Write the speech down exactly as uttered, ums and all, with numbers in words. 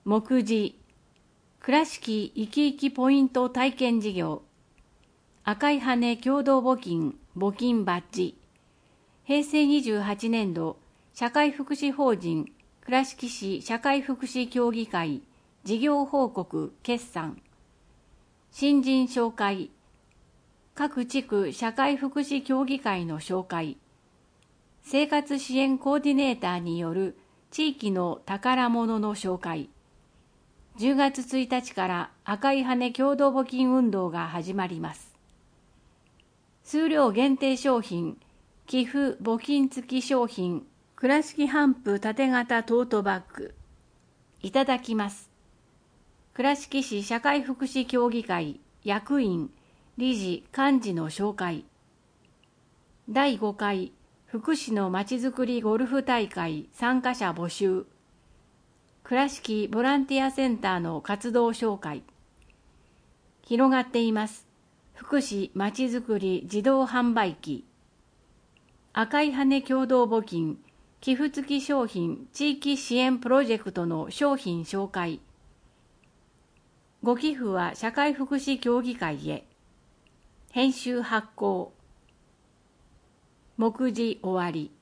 目次、倉敷いきいきポイント体験事業、赤い羽共同募金募金バッジ、平成にじゅうはちねん度社会福祉法人倉敷市社会福祉協議会事業報告決算、新人紹介、各地区社会福祉協議会の紹介、生活支援コーディネーターによる地域の宝物の紹介、じゅうがつついたちから赤い羽共同募金運動が始まります。数量限定商品、寄付募金付き商品、倉敷帆布縦型トートバッグ、いただきます。倉敷市社会福祉協議会役員、理事、幹事の紹介。だいごかい福祉のまちづくりゴルフ大会参加者募集。倉敷ボランティアセンターの活動紹介。広がっています。福祉まちづくり自動販売機。赤い羽共同募金、寄付付き商品地域支援プロジェクトの商品紹介。ご寄付は社会福祉協議会へ。編集発行。目次終わり。